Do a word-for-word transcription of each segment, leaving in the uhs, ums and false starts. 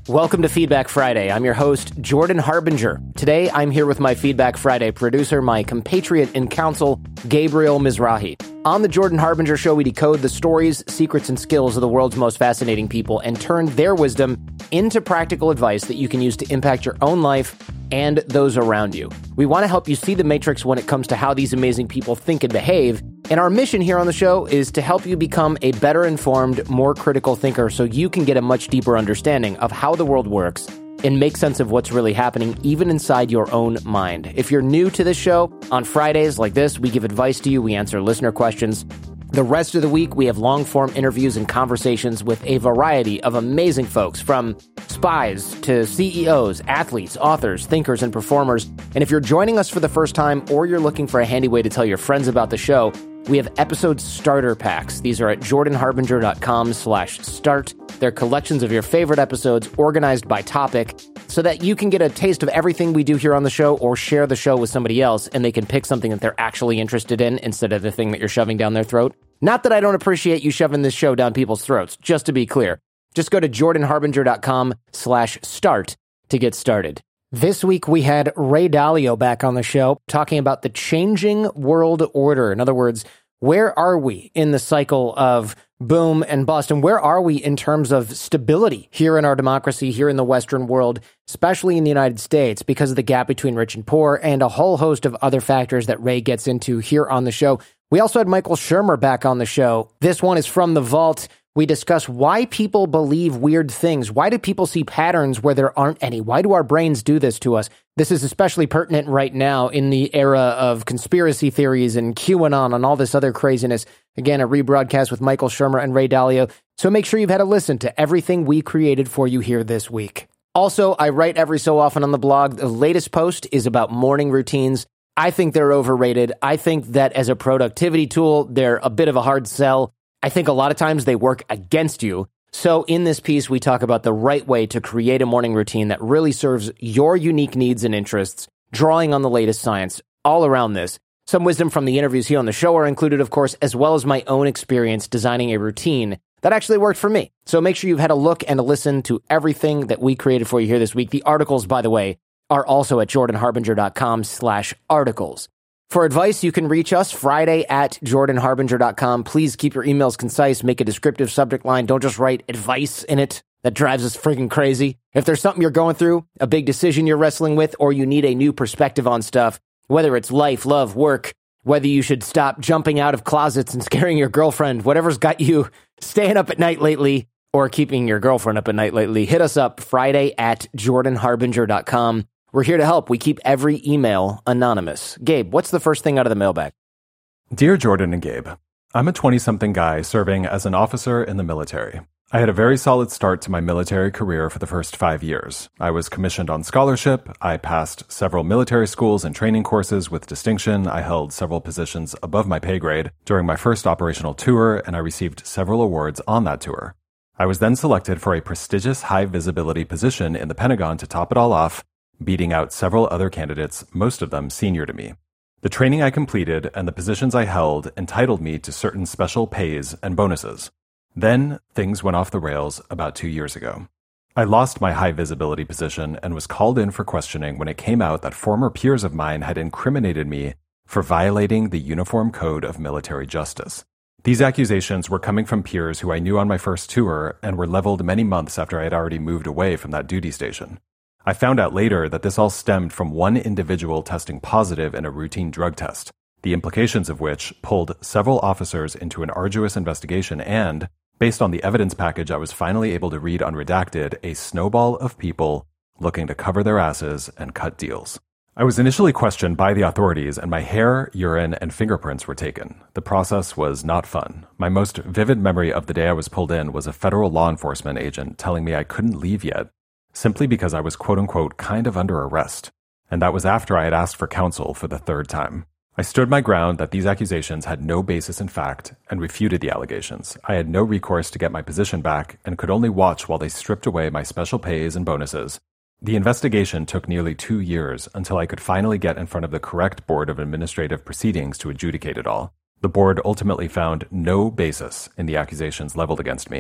Welcome to Feedback Friday. I'm your host, Jordan Harbinger. Today, I'm here with my Feedback Friday producer, my compatriot in council, Gabriel Mizrahi. On the Jordan Harbinger Show, we decode the stories, secrets, and skills of the world's most fascinating people and turn their wisdom into practical advice that you can use to impact your own life and those around you. We want to help you see the matrix when it comes to how these amazing people think and behave. And our mission here on the show is to help you become a better informed, more critical thinker so you can get a much deeper understanding of how the world works and make sense of what's really happening even inside your own mind. If you're new to this show, on Fridays like this, we give advice to you, we answer listener questions. The rest of the week, we have long-form interviews and conversations with a variety of amazing folks, from spies to C E Os, athletes, authors, thinkers, and performers. And if you're joining us for the first time or you're looking for a handy way to tell your friends about the show, we have episode starter packs. These are at jordanharbinger.com slash start. They're collections of your favorite episodes organized by topic so that you can get a taste of everything we do here on the show or share the show with somebody else and they can pick something that they're actually interested in instead of the thing that you're shoving down their throat. Not that I don't appreciate you shoving this show down people's throats, just to be clear. Just go to jordanharbinger.com slash start to get started. This week, we had Ray Dalio back on the show talking about the changing world order. In other words, where are we in the cycle of boom and bust? And where are we in terms of stability here in our democracy, here in the Western world, especially in the United States, because of the gap between rich and poor and a whole host of other factors that Ray gets into here on the show. We also had Michael Shermer back on the show. This one is from the vault. We discuss why people believe weird things. Why do people see patterns where there aren't any? Why do our brains do this to us? This is especially pertinent right now in the era of conspiracy theories and QAnon and all this other craziness. Again, a rebroadcast with Michael Shermer and Ray Dalio. So make sure you've had a listen to everything we created for you here this week. Also, I write every so often on the blog. The latest post is about morning routines. I think they're overrated. I think that as a productivity tool, they're a bit of a hard sell. I think a lot of times they work against you. So in this piece, we talk about the right way to create a morning routine that really serves your unique needs and interests, drawing on the latest science all around this. Some wisdom from the interviews here on the show are included, of course, as well as my own experience designing a routine that actually worked for me. So make sure you've had a look and a listen to everything that we created for you here this week. The articles, by the way, are also at jordanharbinger.com slash articles. For advice, you can reach us Friday at jordanharbinger dot com. Please keep your emails concise, make a descriptive subject line. Don't just write advice in it. That drives us freaking crazy. If there's something you're going through, a big decision you're wrestling with, or you need a new perspective on stuff, whether it's life, love, work, whether you should stop jumping out of closets and scaring your girlfriend, whatever's got you staying up at night lately or keeping your girlfriend up at night lately, hit us up Friday at jordanharbinger dot com. We're here to help. We keep every email anonymous. Gabe, what's the first thing out of the mailbag? Dear Jordan and Gabe, I'm a twenty-something guy serving as an officer in the military. I had a very solid start to my military career for the first five years. I was commissioned on scholarship. I passed several military schools and training courses with distinction. I held several positions above my pay grade during my first operational tour, and I received several awards on that tour. I was then selected for a prestigious high-visibility position in the Pentagon to top it all off, beating out several other candidates, most of them senior to me. The training I completed and the positions I held entitled me to certain special pays and bonuses. Then, things went off the rails about two years ago. I lost my high-visibility position and was called in for questioning when it came out that former peers of mine had incriminated me for violating the Uniform Code of Military Justice. These accusations were coming from peers who I knew on my first tour and were leveled many months after I had already moved away from that duty station. I found out later that this all stemmed from one individual testing positive in a routine drug test, the implications of which pulled several officers into an arduous investigation and, based on the evidence package I was finally able to read unredacted, a snowball of people looking to cover their asses and cut deals. I was initially questioned by the authorities and my hair, urine, and fingerprints were taken. The process was not fun. My most vivid memory of the day I was pulled in was a federal law enforcement agent telling me I couldn't leave yet, simply because I was quote-unquote kind of under arrest, and that was after I had asked for counsel for the third time. I stood my ground that these accusations had no basis in fact and refuted the allegations. I had no recourse to get my position back and could only watch while they stripped away my special pays and bonuses. The investigation took nearly two years until I could finally get in front of the correct Board of Administrative Proceedings to adjudicate it all. The board ultimately found no basis in the accusations leveled against me.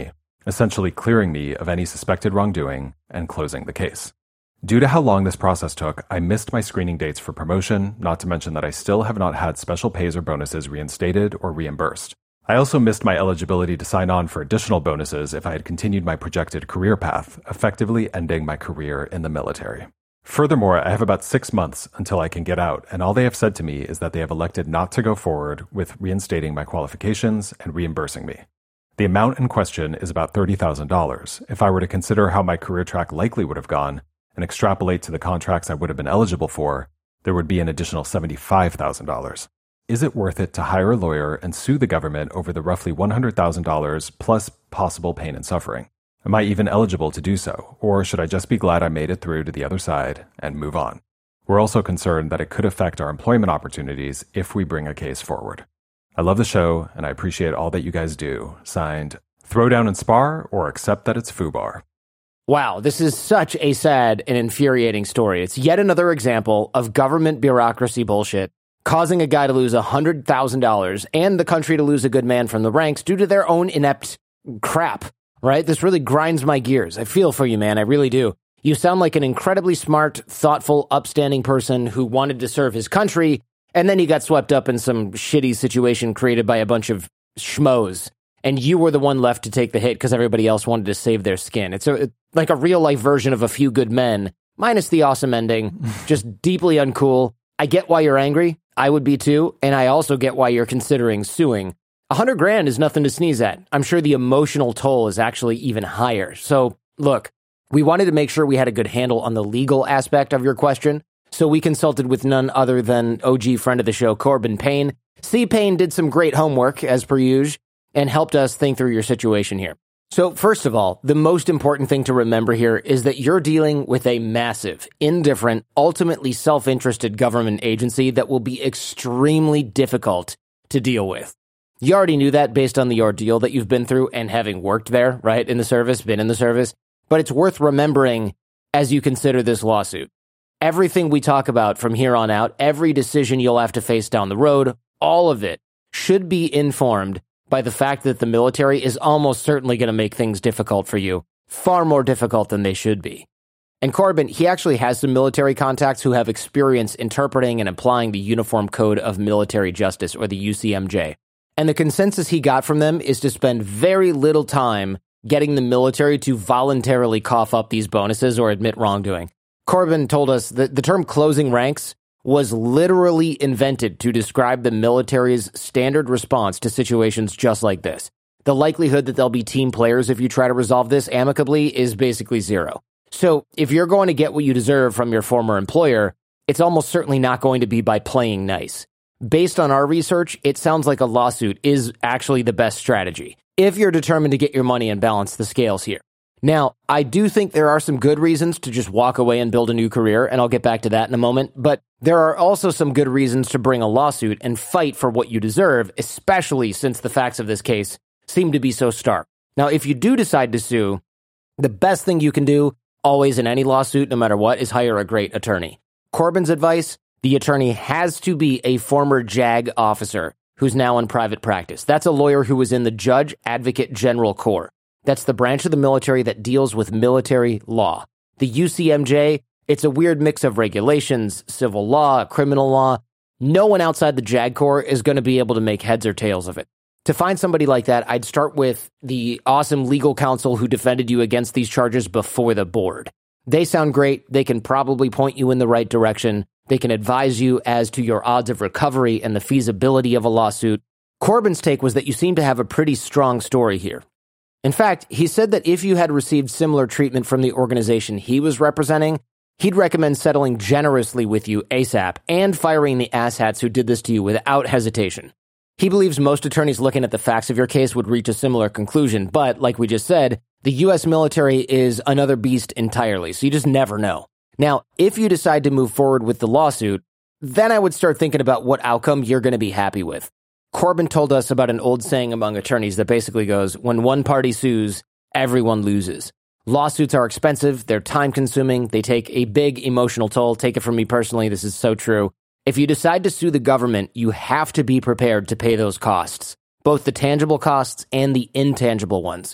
essentially clearing me of any suspected wrongdoing and closing the case. Due to how long this process took, I missed my screening dates for promotion, not to mention that I still have not had special pays or bonuses reinstated or reimbursed. I also missed my eligibility to sign on for additional bonuses if I had continued my projected career path, effectively ending my career in the military. Furthermore, I have about six months until I can get out, and all they have said to me is that they have elected not to go forward with reinstating my qualifications and reimbursing me. The amount in question is about thirty thousand dollars. If I were to consider how my career track likely would have gone and extrapolate to the contracts I would have been eligible for, there would be an additional seventy-five thousand dollars. Is it worth it to hire a lawyer and sue the government over the roughly one hundred thousand dollars plus possible pain and suffering? Am I even eligible to do so, or should I just be glad I made it through to the other side and move on? We're also concerned that it could affect our employment opportunities if we bring a case forward. I love the show, and I appreciate all that you guys do. Signed, throw down and spar, or accept that it's FUBAR. Wow, this is such a sad and infuriating story. It's yet another example of government bureaucracy bullshit, causing a guy to lose one hundred thousand dollars and the country to lose a good man from the ranks due to their own inept crap. Right? This really grinds my gears. I feel for you, man. I really do. You sound like an incredibly smart, thoughtful, upstanding person who wanted to serve his country, and then he got swept up in some shitty situation created by a bunch of schmoes, and you were the one left to take the hit because everybody else wanted to save their skin. It's a, like a real-life version of A Few Good Men, minus the awesome ending, just deeply uncool. I get why you're angry. I would be too, and I also get why you're considering suing. A hundred grand is nothing to sneeze at. I'm sure the emotional toll is actually even higher. So, look, we wanted to make sure we had a good handle on the legal aspect of your question, so we consulted with none other than O G friend of the show, Corbin Payne. C. Payne did some great homework, as per usual, and helped us think through your situation here. So, first of all, the most important thing to remember here is that you're dealing with a massive, indifferent, ultimately self-interested government agency that will be extremely difficult to deal with. You already knew that based on the ordeal that you've been through and having worked there, right, in the service, been in the service. But it's worth remembering as you consider this lawsuit. Everything we talk about from here on out, every decision you'll have to face down the road, all of it should be informed by the fact that the military is almost certainly going to make things difficult for you, far more difficult than they should be. And Corbin, he actually has some military contacts who have experience interpreting and applying the Uniform Code of Military Justice, or the U C M J. And the consensus he got from them is to spend very little time getting the military to voluntarily cough up these bonuses or admit wrongdoing. Corbin told us that the term closing ranks was literally invented to describe the military's standard response to situations just like this. The likelihood that there'll be team players if you try to resolve this amicably is basically zero. So if you're going to get what you deserve from your former employer, it's almost certainly not going to be by playing nice. Based on our research, it sounds like a lawsuit is actually the best strategy, if you're determined to get your money and balance the scales here. Now, I do think there are some good reasons to just walk away and build a new career, and I'll get back to that in a moment, but there are also some good reasons to bring a lawsuit and fight for what you deserve, especially since the facts of this case seem to be so stark. Now, if you do decide to sue, the best thing you can do, always in any lawsuit, no matter what, is hire a great attorney. Corbin's advice: the attorney has to be a former JAG officer who's now in private practice. That's a lawyer who was in the Judge Advocate General Corps. That's the branch of the military that deals with military law. The U C M J, it's a weird mix of regulations, civil law, criminal law. No one outside the JAG Corps is going to be able to make heads or tails of it. To find somebody like that, I'd start with the awesome legal counsel who defended you against these charges before the board. They sound great. They can probably point you in the right direction. They can advise you as to your odds of recovery and the feasibility of a lawsuit. Corbin's take was that you seem to have a pretty strong story here. In fact, he said that if you had received similar treatment from the organization he was representing, he'd recommend settling generously with you ASAP and firing the asshats who did this to you without hesitation. He believes most attorneys looking at the facts of your case would reach a similar conclusion, but like we just said, the U S military is another beast entirely, so you just never know. Now, if you decide to move forward with the lawsuit, then I would start thinking about what outcome you're going to be happy with. Corbin told us about an old saying among attorneys that basically goes, when one party sues, everyone loses. Lawsuits are expensive, they're time-consuming, they take a big emotional toll. Take it from me personally, this is so true. If you decide to sue the government, you have to be prepared to pay those costs, both the tangible costs and the intangible ones.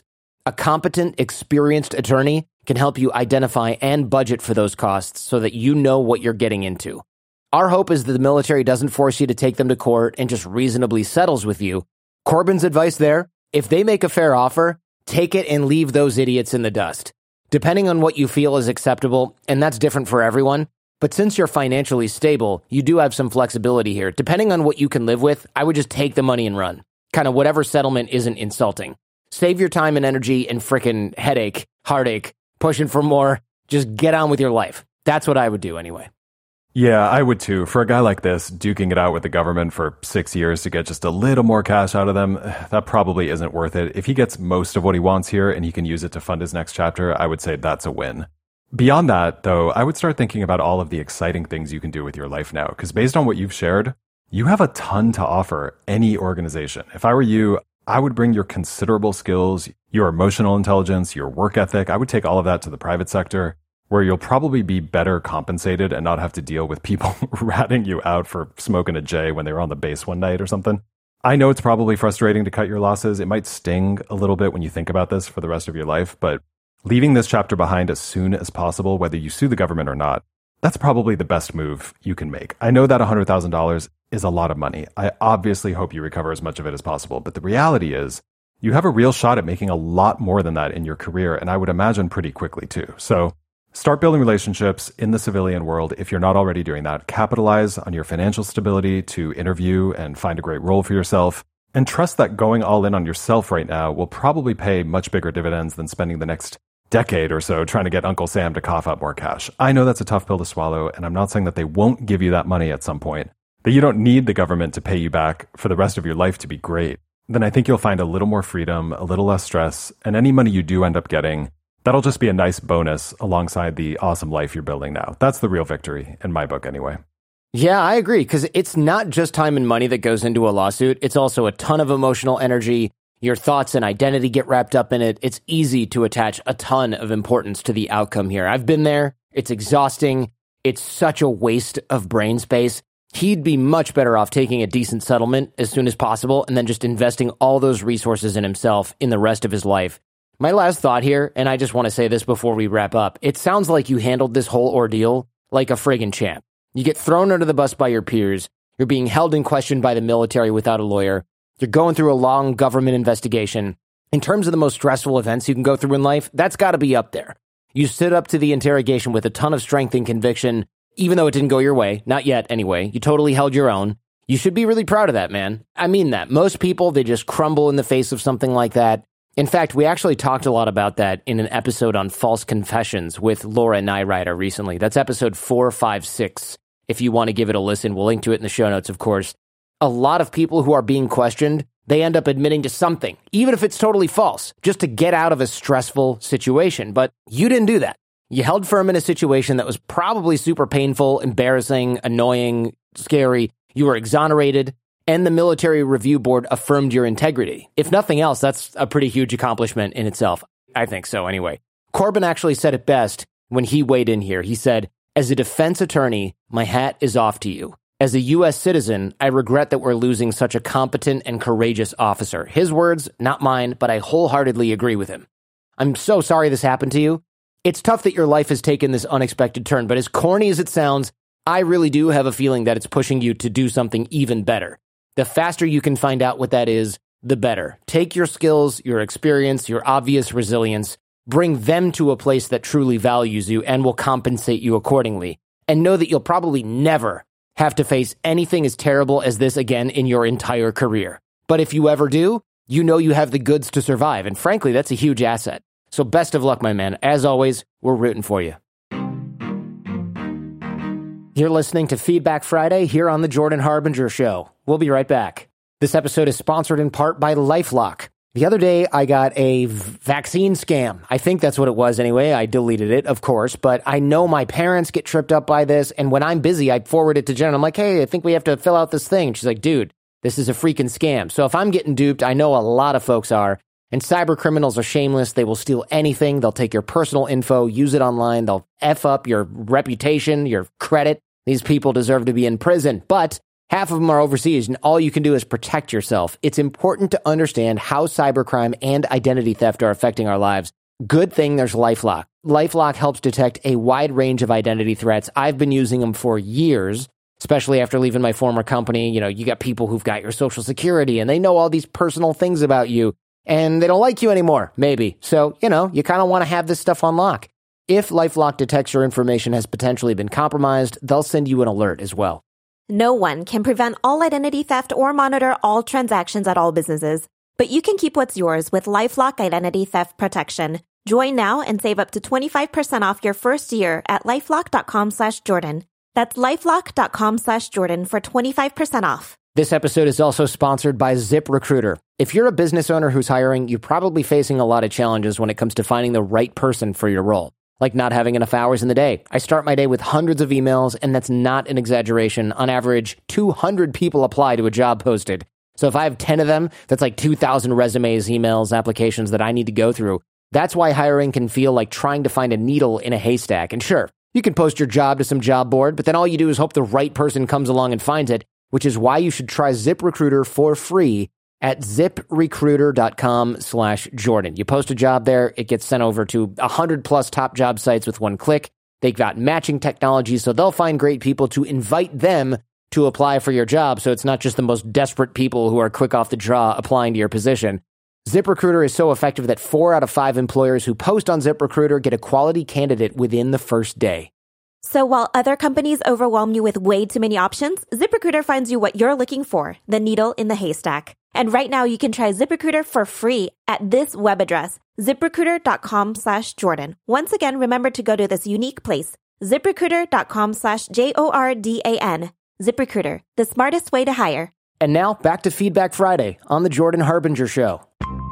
A competent, experienced attorney can help you identify and budget for those costs so that you know what you're getting into. Our hope is that the military doesn't force you to take them to court and just reasonably settles with you. Corbin's advice there, if they make a fair offer, take it and leave those idiots in the dust. Depending on what you feel is acceptable, and that's different for everyone, but since you're financially stable, you do have some flexibility here. Depending on what you can live with, I would just take the money and run. Kind of whatever settlement isn't insulting. Save your time and energy and frickin' headache, heartache, pushing for more. Just get on with your life. That's what I would do anyway. Yeah, I would too. For a guy like this, duking it out with the government for six years to get just a little more cash out of them, that probably isn't worth it. If he gets most of what he wants here and he can use it to fund his next chapter, I would say that's a win. Beyond that, though, I would start thinking about all of the exciting things you can do with your life now, because based on what you've shared, you have a ton to offer any organization. If I were you, I would bring your considerable skills, your emotional intelligence, your work ethic. I would take all of that to the private sector, where you'll probably be better compensated and not have to deal with people ratting you out for smoking a J when they were on the base one night or something. I know it's probably frustrating to cut your losses. It might sting a little bit when you think about this for the rest of your life, but leaving this chapter behind as soon as possible, whether you sue the government or not, that's probably the best move you can make. I know that one hundred thousand dollars is a lot of money. I obviously hope you recover as much of it as possible, but the reality is you have a real shot at making a lot more than that in your career, and I would imagine pretty quickly too. So start building relationships in the civilian world if you're not already doing that. Capitalize on your financial stability to interview and find a great role for yourself, and trust that going all in on yourself right now will probably pay much bigger dividends than spending the next decade or so trying to get Uncle Sam to cough up more cash. I know that's a tough pill to swallow, and I'm not saying that they won't give you that money at some point, but you don't need the government to pay you back for the rest of your life to be great. Then I think you'll find a little more freedom, a little less stress, and any money you do end up getting, that'll just be a nice bonus alongside the awesome life you're building now. That's the real victory, in my book anyway. Yeah, I agree, because it's not just time and money that goes into a lawsuit. It's also a ton of emotional energy. Your thoughts and identity get wrapped up in it. It's easy to attach a ton of importance to the outcome here. I've been there. It's exhausting. It's such a waste of brain space. He'd be much better off taking a decent settlement as soon as possible and then just investing all those resources in himself in the rest of his life. My last thought here, and I just want to say this before we wrap up, it sounds like you handled this whole ordeal like a friggin' champ. You get thrown under the bus by your peers. You're being held in question by the military without a lawyer. You're going through a long government investigation. In terms of the most stressful events you can go through in life, that's got to be up there. You stood up to the interrogation with a ton of strength and conviction, even though it didn't go your way. Not yet, anyway. You totally held your own. You should be really proud of that, man. I mean that. Most people, they just crumble in the face of something like that. In fact, we actually talked a lot about that in an episode on false confessions with Laura Nyrider recently. That's episode four five six. If you want to give it a listen, we'll link to it in the show notes, of course. A lot of people who are being questioned, they end up admitting to something, even if it's totally false, just to get out of a stressful situation. But you didn't do that. You held firm in a situation that was probably super painful, embarrassing, annoying, scary. You were exonerated, and the Military Review Board affirmed your integrity. If nothing else, that's a pretty huge accomplishment in itself. I think so, anyway. Corbin actually said it best when he weighed in here. He said, "As a defense attorney, my hat is off to you. As a U S citizen, I regret that we're losing such a competent and courageous officer." His words, not mine, but I wholeheartedly agree with him. I'm so sorry this happened to you. It's tough that your life has taken this unexpected turn, but as corny as it sounds, I really do have a feeling that it's pushing you to do something even better. The faster you can find out what that is, the better. Take your skills, your experience, your obvious resilience, bring them to a place that truly values you and will compensate you accordingly. And know that you'll probably never have to face anything as terrible as this again in your entire career. But if you ever do, you know you have the goods to survive. And frankly, that's a huge asset. So best of luck, my man. As always, we're rooting for you. You're listening to Feedback Friday here on The Jordan Harbinger Show. We'll be right back. This episode is sponsored in part by LifeLock. The other day, I got a vaccine scam. I think that's what it was anyway. I deleted it, of course, but I know my parents get tripped up by this, and when I'm busy, I forward it to Jen. I'm like, hey, I think we have to fill out this thing. And she's like, dude, this is a freaking scam. So if I'm getting duped, I know a lot of folks are, and cyber criminals are shameless. They will steal anything. They'll take your personal info, use it online. They'll F up your reputation, your credit. These people deserve to be in prison, but Half of them are overseas, and all you can do is protect yourself. It's important to understand how cybercrime and identity theft are affecting our lives. Good thing there's LifeLock. LifeLock helps detect a wide range of identity threats. I've been using them for years, especially after leaving my former company. You know, you got people who've got your social security, and they know all these personal things about you, and they don't like you anymore, maybe. So, you know, you kind of want to have this stuff on lock. If LifeLock detects your information has potentially been compromised, they'll send you an alert as well. No one can prevent all identity theft or monitor all transactions at all businesses, but you can keep what's yours with LifeLock Identity Theft Protection. Join now and save up to twenty-five percent off your first year at lifelock.com slash Jordan. That's lifelock.com slash Jordan for twenty-five percent off. This episode is also sponsored by ZipRecruiter. If you're a business owner who's hiring, you're probably facing a lot of challenges when it comes to finding the right person for your role, like not having enough hours in the day. I start my day with hundreds of emails, and that's not an exaggeration. On average, two hundred people apply to a job posted. So if I have ten of them, that's like two thousand resumes, emails, applications that I need to go through. That's why hiring can feel like trying to find a needle in a haystack. And sure, you can post your job to some job board, but then all you do is hope the right person comes along and finds it, which is why you should try ZipRecruiter for free at ziprecruiter.com slash Jordan. You post a job there, it gets sent over to one hundred plus top job sites with one click. They've got matching technology, so they'll find great people to invite them to apply for your job, so it's not just the most desperate people who are quick off the draw applying to your position. ZipRecruiter is so effective that four out of five employers who post on ZipRecruiter get a quality candidate within the first day. So while other companies overwhelm you with way too many options, ZipRecruiter finds you what you're looking for, the needle in the haystack. And right now you can try ZipRecruiter for free at this web address, ziprecruiter.com slash Jordan. Once again, remember to go to this unique place, ziprecruiter.com slash J O R D A N. ZipRecruiter, the smartest way to hire. And now back to Feedback Friday on the Jordan Harbinger Show.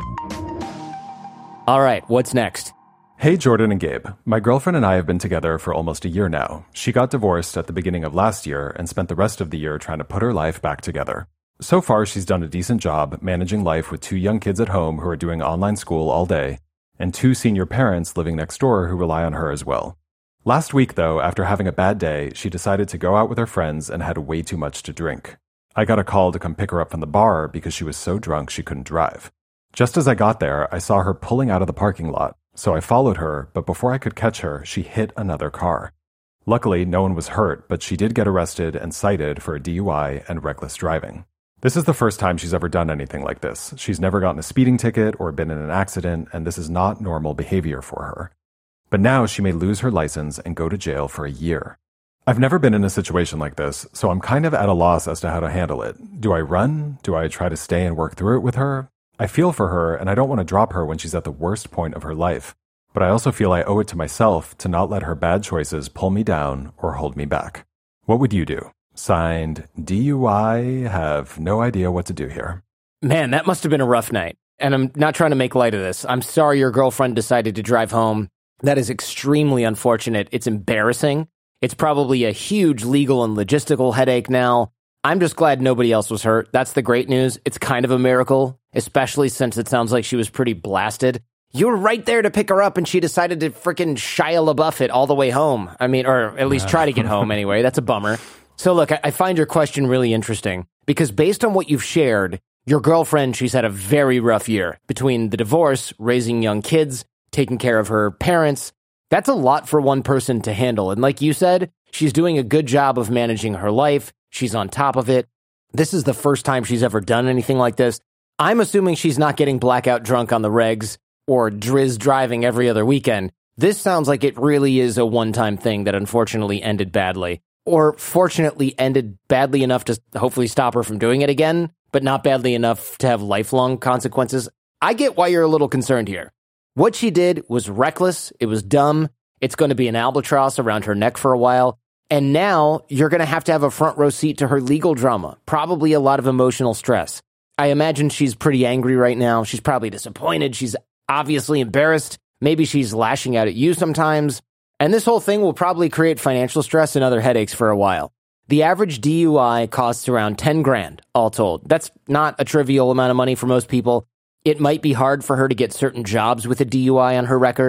All right, what's next? Hey, Jordan and Gabe. My girlfriend and I have been together for almost a year now. She got divorced at the beginning of last year and spent the rest of the year trying to put her life back together. So far, she's done a decent job managing life with two young kids at home who are doing online school all day, and two senior parents living next door who rely on her as well. Last week, though, after having a bad day, she decided to go out with her friends and had way too much to drink. I got a call to come pick her up from the bar because she was so drunk she couldn't drive. Just as I got there, I saw her pulling out of the parking lot, so I followed her, but before I could catch her, she hit another car. Luckily, no one was hurt, but she did get arrested and cited for a D U I and reckless driving. This is the first time she's ever done anything like this. She's never gotten a speeding ticket or been in an accident, and this is not normal behavior for her. But now she may lose her license and go to jail for a year. I've never been in a situation like this, so I'm kind of at a loss as to how to handle it. Do I run? Do I try to stay and work through it with her? I feel for her, and I don't want to drop her when she's at the worst point of her life. But I also feel I owe it to myself to not let her bad choices pull me down or hold me back. What would you do? Signed, D U I, have no idea what to do here. Man, that must have been a rough night. And I'm not trying to make light of this. I'm sorry your girlfriend decided to drive home. That is extremely unfortunate. It's embarrassing. It's probably a huge legal and logistical headache now. I'm just glad nobody else was hurt. That's the great news. It's kind of a miracle, especially since it sounds like she was pretty blasted. You were right there to pick her up, and she decided to frickin' Shia LaBeouf it all the way home. I mean, or at least try to get home anyway. That's a bummer. So look, I find your question really interesting because based on what you've shared, your girlfriend, she's had a very rough year between the divorce, raising young kids, taking care of her parents. That's a lot for one person to handle. And like you said, she's doing a good job of managing her life. She's on top of it. This is the first time she's ever done anything like this. I'm assuming she's not getting blackout drunk on the regs or drizz driving every other weekend. This sounds like it really is a one-time thing that unfortunately ended badly. Or fortunately ended badly enough to hopefully stop her from doing it again, but not badly enough to have lifelong consequences. I get why you're a little concerned here. What she did was reckless. It was dumb. It's going to be an albatross around her neck for a while. And now you're going to have to have a front row seat to her legal drama, probably a lot of emotional stress. I imagine she's pretty angry right now. She's probably disappointed. She's obviously embarrassed. Maybe she's lashing out at you sometimes. And this whole thing will probably create financial stress and other headaches for a while. The average D U I costs around ten grand, all told. That's not a trivial amount of money for most people. It might be hard for her to get certain jobs with a D U I on her record.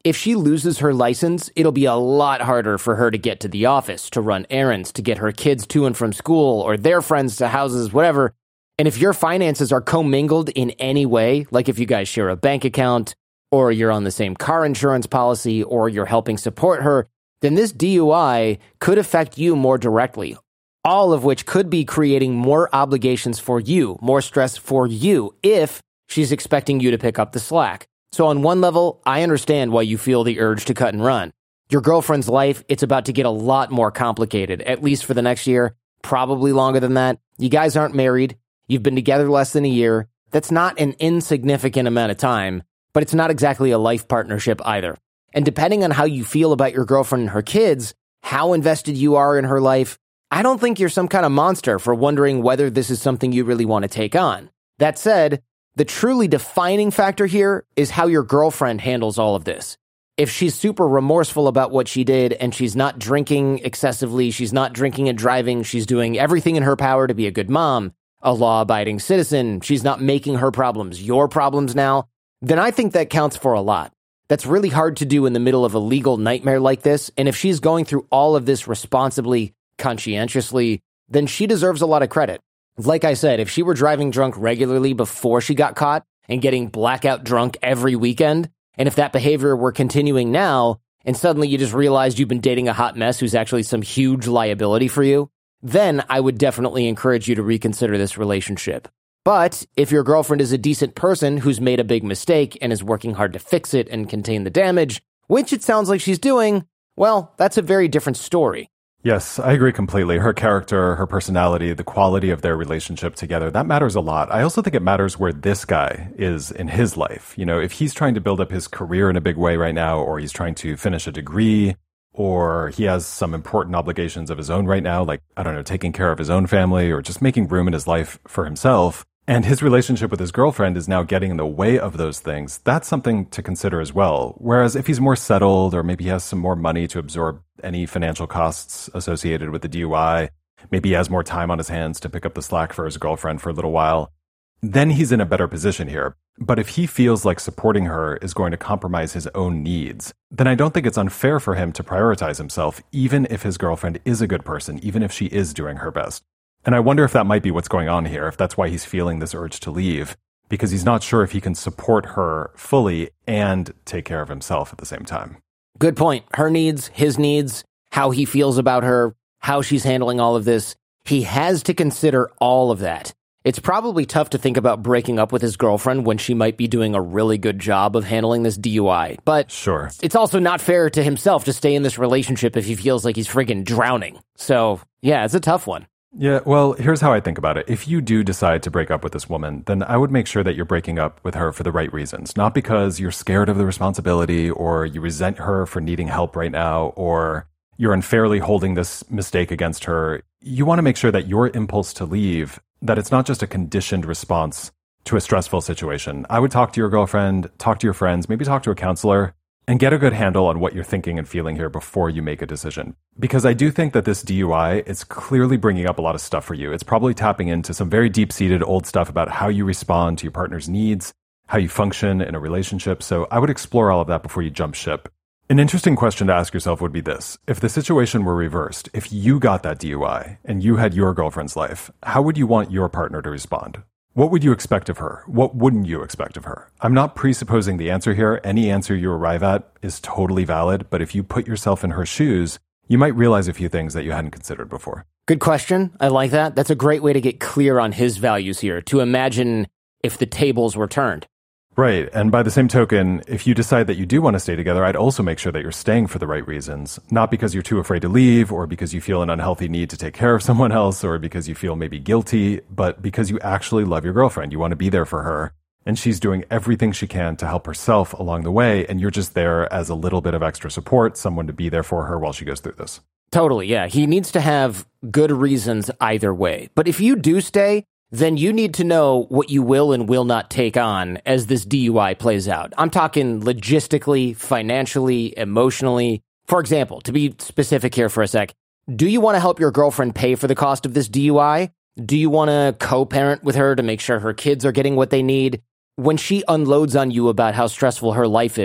If she loses her license, it'll be a lot harder for her to get to the office, to run errands, to get her kids to and from school, or their friends to houses, whatever. And if your finances are commingled in any way, like if you guys share a bank account, or you're on the same car insurance policy, or you're helping support her, then this D U I could affect you more directly, all of which could be creating more obligations for you, more stress for you, if she's expecting you to pick up the slack. So on one level, I understand why you feel the urge to cut and run. Your girlfriend's life, it's about to get a lot more complicated, at least for the next year, probably longer than that. You guys aren't married. You've been together less than a year. That's not an insignificant amount of time, but it's not exactly a life partnership either. And depending on how you feel about your girlfriend and her kids, how invested you are in her life, I don't think you're some kind of monster for wondering whether this is something you really want to take on. That said, the truly defining factor here is how your girlfriend handles all of this. If she's super remorseful about what she did and she's not drinking excessively, she's not drinking and driving, she's doing everything in her power to be a good mom, a law-abiding citizen, she's not making her problems your problems now, then I think that counts for a lot. That's really hard to do in the middle of a legal nightmare like this, and if she's going through all of this responsibly, conscientiously, then she deserves a lot of credit. Like I said, if she were driving drunk regularly before she got caught and getting blackout drunk every weekend, and if that behavior were continuing now, and suddenly you just realized you've been dating a hot mess who's actually some huge liability for you, then I would definitely encourage you to reconsider this relationship. But if your girlfriend is a decent person who's made a big mistake and is working hard to fix it and contain the damage, which it sounds like she's doing, well, that's a very different story. Yes, I agree completely. Her character, her personality, the quality of their relationship together, that matters a lot. I also think it matters where this guy is in his life. You know, if he's trying to build up his career in a big way right now, or he's trying to finish a degree, or he has some important obligations of his own right now, like, I don't know, taking care of his own family or just making room in his life for himself, and his relationship with his girlfriend is now getting in the way of those things, that's something to consider as well. Whereas if he's more settled, or maybe he has some more money to absorb any financial costs associated with the D U I, maybe he has more time on his hands to pick up the slack for his girlfriend for a little while, then he's in a better position here. But if he feels like supporting her is going to compromise his own needs, then I don't think it's unfair for him to prioritize himself, even if his girlfriend is a good person, even if she is doing her best. And I wonder if that might be what's going on here, if that's why he's feeling this urge to leave, because he's not sure if he can support her fully and take care of himself at the same time. Good point. Her needs, his needs, how he feels about her, how she's handling all of this. He has to consider all of that. It's probably tough to think about breaking up with his girlfriend when she might be doing a really good job of handling this D U I. But sure, it's also not fair to himself to stay in this relationship if he feels like he's friggin' drowning. So, yeah, it's a tough one. Yeah, well, here's how I think about it. If you do decide to break up with this woman, then I would make sure that you're breaking up with her for the right reasons. Not because you're scared of the responsibility, or you resent her for needing help right now, or you're unfairly holding this mistake against her. You want to make sure that your impulse to leave, that it's not just a conditioned response to a stressful situation. I would talk to your girlfriend, talk to your friends, maybe talk to a counselor, and get a good handle on what you're thinking and feeling here before you make a decision. Because I do think that this D U I is clearly bringing up a lot of stuff for you. It's probably tapping into some very deep-seated old stuff about how you respond to your partner's needs, how you function in a relationship. So I would explore all of that before you jump ship. An interesting question to ask yourself would be this. If the situation were reversed, if you got that D U I and you had your girlfriend's life, how would you want your partner to respond? What would you expect of her? What wouldn't you expect of her? I'm not presupposing the answer here. Any answer you arrive at is totally valid, but if you put yourself in her shoes, you might realize a few things that you hadn't considered before. Good question. I like that. That's a great way to get clear on his values here, to imagine if the tables were turned. Right. And by the same token, if you decide that you do want to stay together, I'd also make sure that you're staying for the right reasons. Not because you're too afraid to leave, or because you feel an unhealthy need to take care of someone else, or because you feel maybe guilty, but because you actually love your girlfriend. You want to be there for her, and she's doing everything she can to help herself along the way, and you're just there as a little bit of extra support, someone to be there for her while she goes through this. Totally, yeah. He needs to have good reasons either way. But if you do stay, then you need to know what you will and will not take on as this D U I plays out. I'm talking logistically, financially, emotionally. For example, to be specific here for a sec, do you want to help your girlfriend pay for the cost of this D U I? Do you want to co-parent with her to make sure her kids are getting what they need? When she unloads on you about how stressful her life is,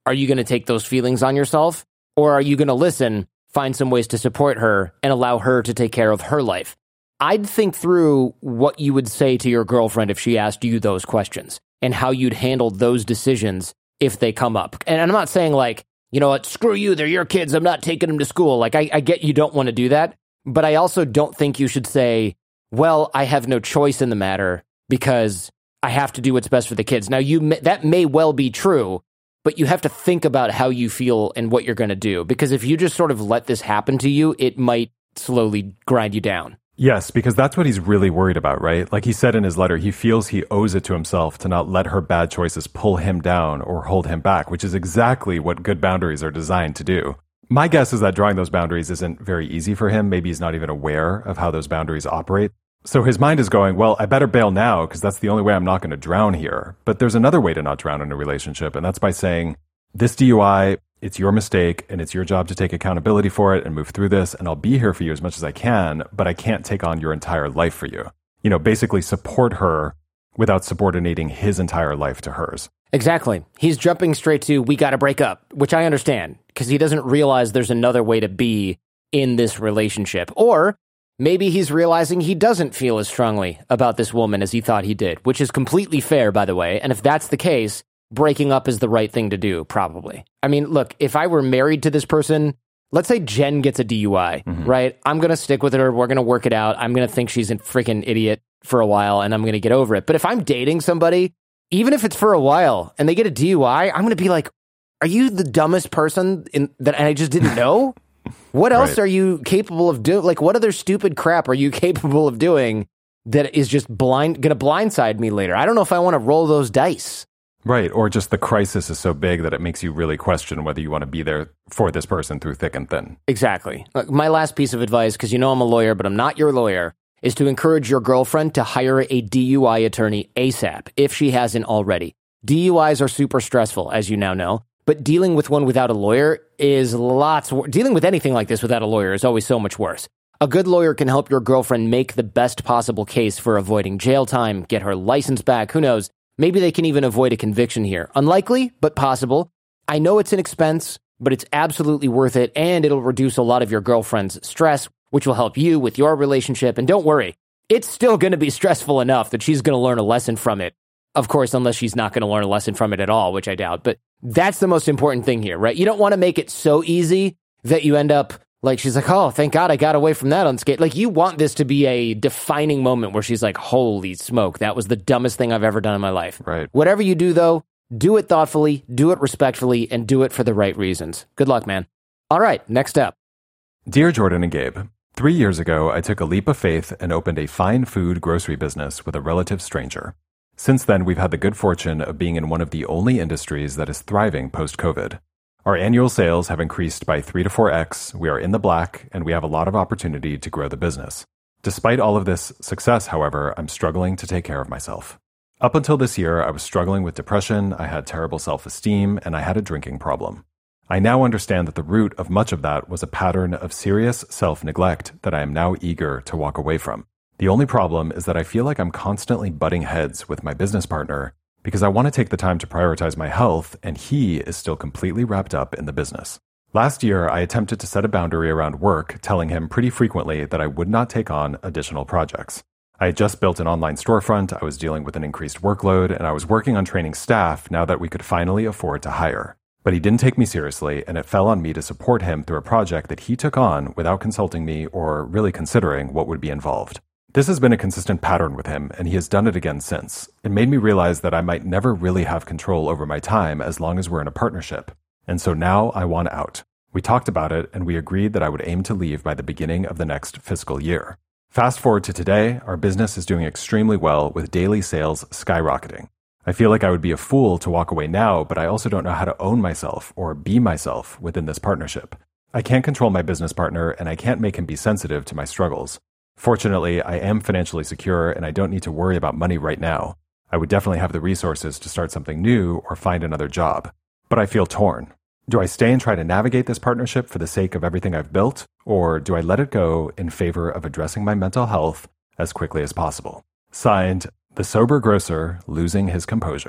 are you going to take those feelings on yourself? Or are you going to listen, find some ways to support her, and allow her to take care of her life? I'd think through what you would say to your girlfriend if she asked you those questions and how you'd handle those decisions if they come up. And I'm not saying like, you know what, screw you, they're your kids, I'm not taking them to school. Like, I, I get you don't want to do that, but I also don't think you should say, well, I have no choice in the matter because I have to do what's best for the kids. Now, you may, that may well be true, but you have to think about how you feel and what you're going to do. Because if you just sort of let this happen to you, it might slowly grind you down. Yes, because that's what he's really worried about, right? Like he said in his letter, he feels he owes it to himself to not let her bad choices pull him down or hold him back, which is exactly what good boundaries are designed to do. My guess is that drawing those boundaries isn't very easy for him. Maybe he's not even aware of how those boundaries operate. So his mind is going, well, I better bail now because that's the only way I'm not going to drown here. But there's another way to not drown in a relationship, and that's by saying, this D U I, it's your mistake, and it's your job to take accountability for it and move through this, and I'll be here for you as much as I can, but I can't take on your entire life for you. You know, basically support her without subordinating his entire life to hers. Exactly. He's jumping straight to, we got to break up, which I understand, because he doesn't realize there's another way to be in this relationship. Or maybe he's realizing he doesn't feel as strongly about this woman as he thought he did, which is completely fair, by the way. And if that's the case, breaking up is the right thing to do, probably. I mean, look, if I were married to this person, let's say Jen gets a D U I, mm-hmm. right? I'm going to stick with her. We're going to work it out. I'm going to think she's a freaking idiot for a while, and I'm going to get over it. But if I'm dating somebody, even if it's for a while, and they get a D U I, I'm going to be like, are you the dumbest person in that and I just didn't know? What else right. are you capable of doing? Like, what other stupid crap are you capable of doing that is just blind going to blindside me later? I don't know if I want to roll those dice. Right, or just the crisis is so big that it makes you really question whether you want to be there for this person through thick and thin. Exactly. Look, my last piece of advice, because you know I'm a lawyer, but I'm not your lawyer, is to encourage your girlfriend to hire a D U I attorney ASAP, if she hasn't already. D U Is are super stressful, as you now know, but dealing with one without a lawyer is lots worse. Dealing with anything like this without a lawyer is always so much worse. A good lawyer can help your girlfriend make the best possible case for avoiding jail time, get her license back, who knows. Maybe they can even avoid a conviction here. Unlikely, but possible. I know it's an expense, but it's absolutely worth it, and it'll reduce a lot of your girlfriend's stress, which will help you with your relationship. And don't worry, it's still going to be stressful enough that she's going to learn a lesson from it. Of course, unless she's not going to learn a lesson from it at all, which I doubt. But that's the most important thing here, right? You don't want to make it so easy that you end up like, she's like, oh, thank God I got away from that unscathed. Like, you want this to be a defining moment where she's like, holy smoke, that was the dumbest thing I've ever done in my life. Right. Whatever you do, though, do it thoughtfully, do it respectfully, and do it for the right reasons. Good luck, man. All right, next up. Dear Jordan and Gabe, three years ago, I took a leap of faith and opened a fine food grocery business with a relative stranger. Since then, we've had the good fortune of being in one of the only industries that is thriving post-COVID. Our annual sales have increased by three to four X, we are in the black, and we have a lot of opportunity to grow the business. Despite all of this success, however, I'm struggling to take care of myself. Up until this year, I was struggling with depression, I had terrible self-esteem, and I had a drinking problem. I now understand that the root of much of that was a pattern of serious self-neglect that I am now eager to walk away from. The only problem is that I feel like I'm constantly butting heads with my business partner because I want to take the time to prioritize my health, and he is still completely wrapped up in the business. Last year, I attempted to set a boundary around work, telling him pretty frequently that I would not take on additional projects. I had just built an online storefront, I was dealing with an increased workload, and I was working on training staff now that we could finally afford to hire. But he didn't take me seriously, and it fell on me to support him through a project that he took on without consulting me or really considering what would be involved. This has been a consistent pattern with him, and he has done it again since. It made me realize that I might never really have control over my time as long as we're in a partnership. And so now I want out. We talked about it, and we agreed that I would aim to leave by the beginning of the next fiscal year. Fast forward to today, our business is doing extremely well with daily sales skyrocketing. I feel like I would be a fool to walk away now, but I also don't know how to own myself or be myself within this partnership. I can't control my business partner, and I can't make him be sensitive to my struggles. Fortunately, I am financially secure and I don't need to worry about money right now. I would definitely have the resources to start something new or find another job. But I feel torn. Do I stay and try to navigate this partnership for the sake of everything I've built, or do I let it go in favor of addressing my mental health as quickly as possible? Signed, The Sober Grocer Losing His Composure.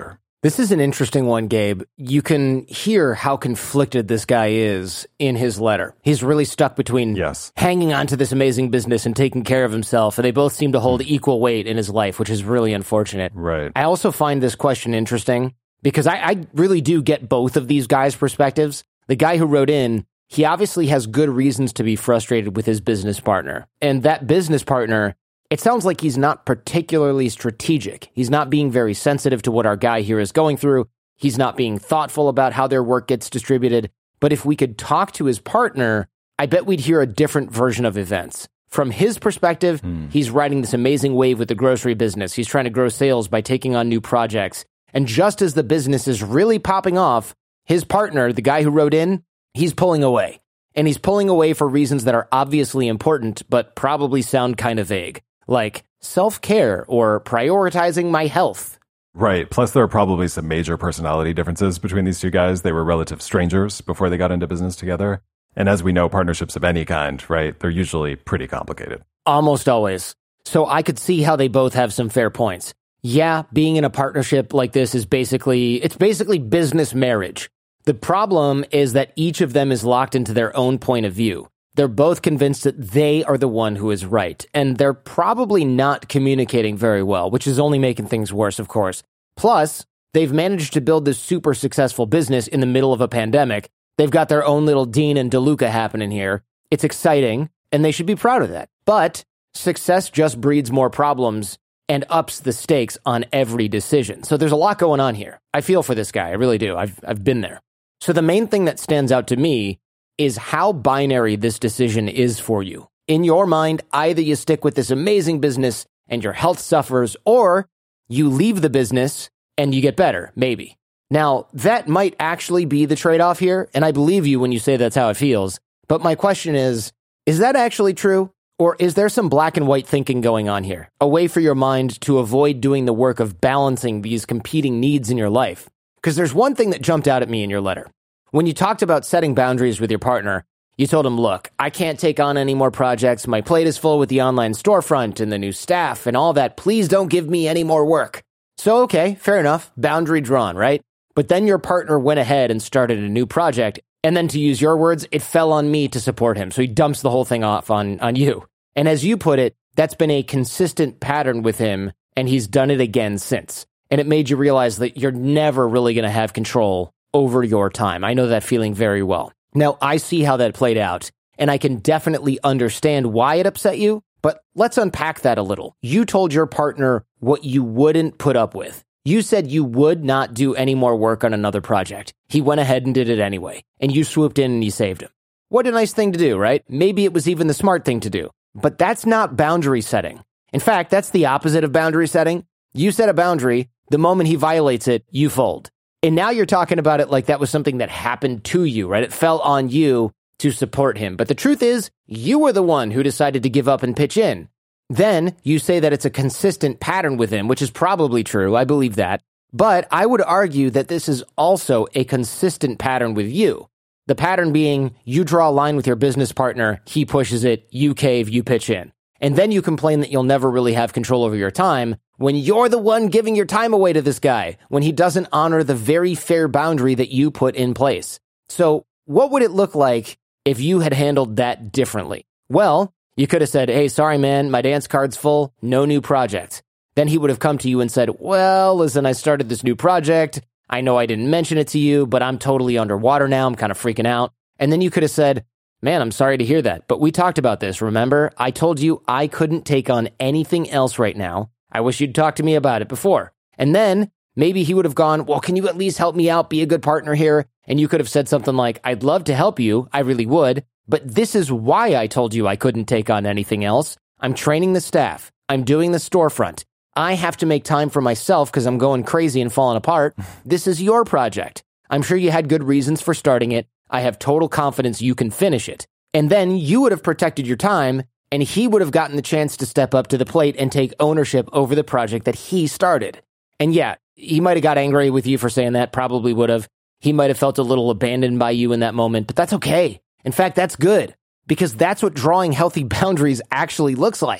This is an interesting one, Gabe. You can hear how conflicted this guy is in his letter. He's really stuck between yes. hanging on to this amazing business and taking care of himself, and they both seem to hold equal weight in his life, which is really unfortunate. Right. I also find this question interesting because I, I really do get both of these guys' perspectives. The guy who wrote in, he obviously has good reasons to be frustrated with his business partner. And that business partner, it sounds like he's not particularly strategic. He's not being very sensitive to what our guy here is going through. He's not being thoughtful about how their work gets distributed. But if we could talk to his partner, I bet we'd hear a different version of events. From his perspective, hmm. he's riding this amazing wave with the grocery business. He's trying to grow sales by taking on new projects. And just as the business is really popping off, his partner, the guy who wrote in, he's pulling away. And he's pulling away for reasons that are obviously important, but probably sound kind of vague. Like self-care or prioritizing my health. Right. Plus, there are probably some major personality differences between these two guys. They were relative strangers before they got into business together. And as we know, partnerships of any kind, right, they're usually pretty complicated. Almost always. So I could see how they both have some fair points. Yeah, being in a partnership like this is basically, it's basically business marriage. The problem is that each of them is locked into their own point of view. They're both convinced that they are the one who is right, and they're probably not communicating very well, which is only making things worse, of course. Plus, they've managed to build this super successful business in the middle of a pandemic. They've got their own little Dean and DeLuca happening here. It's exciting, and they should be proud of that. But success just breeds more problems and ups the stakes on every decision. So there's a lot going on here. I feel for this guy. I really do. I've I've been there. So the main thing that stands out to me is how binary this decision is for you. In your mind, either you stick with this amazing business and your health suffers, or you leave the business and you get better, maybe. Now, that might actually be the trade-off here, and I believe you when you say that's how it feels. But my question is, is that actually true? Or is there some black and white thinking going on here? A way for your mind to avoid doing the work of balancing these competing needs in your life? Because there's one thing that jumped out at me in your letter. When you talked about setting boundaries with your partner, you told him, look, I can't take on any more projects. My plate is full with the online storefront and the new staff and all that. Please don't give me any more work. So, okay, fair enough. Boundary drawn, right? But then your partner went ahead and started a new project. And then to use your words, it fell on me to support him. So he dumps the whole thing off on, on you. And as you put it, that's been a consistent pattern with him. And he's done it again since. And it made you realize that you're never really going to have control over your time. I know that feeling very well. Now, I see how that played out, and I can definitely understand why it upset you, but let's unpack that a little. You told your partner what you wouldn't put up with. You said you would not do any more work on another project. He went ahead and did it anyway, and you swooped in and you saved him. What a nice thing to do, right? Maybe it was even the smart thing to do, but that's not boundary setting. In fact, that's the opposite of boundary setting. You set a boundary. The moment he violates it, you fold. And now you're talking about it like that was something that happened to you, right? It fell on you to support him. But the truth is, you were the one who decided to give up and pitch in. Then you say that it's a consistent pattern with him, which is probably true. I believe that. But I would argue that this is also a consistent pattern with you. The pattern being you draw a line with your business partner, he pushes it, you cave, you pitch in. And then you complain that you'll never really have control over your time when you're the one giving your time away to this guy, when he doesn't honor the very fair boundary that you put in place. So what would it look like if you had handled that differently? Well, you could have said, hey, sorry, man, my dance card's full, no new project. Then he would have come to you and said, well, listen, I started this new project. I know I didn't mention it to you, but I'm totally underwater now. I'm kind of freaking out. And then you could have said, man, I'm sorry to hear that, but we talked about this, remember? I told you I couldn't take on anything else right now. I wish you'd talked to me about it before. And then maybe he would have gone, well, can you at least help me out, be a good partner here? And you could have said something like, I'd love to help you, I really would, but this is why I told you I couldn't take on anything else. I'm training the staff. I'm doing the storefront. I have to make time for myself because I'm going crazy and falling apart. This is your project. I'm sure you had good reasons for starting it. I have total confidence you can finish it. And then you would have protected your time, and he would have gotten the chance to step up to the plate and take ownership over the project that he started. And yeah, he might have got angry with you for saying that, probably would have. He might have felt a little abandoned by you in that moment, but that's okay. In fact, that's good, because that's what drawing healthy boundaries actually looks like.